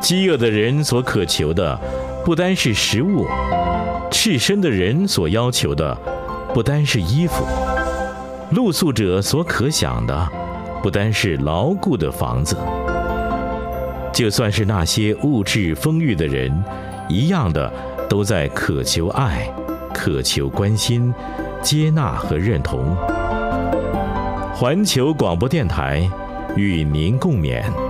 饥饿的人所渴求的，不单是食物；赤身的人所要求的，不单是衣服；露宿者所可想的，不单是牢固的房子。就算是那些物质丰裕的人，一样的都在渴求爱，渴求关心、接纳和认同。环球广播电台与您共勉。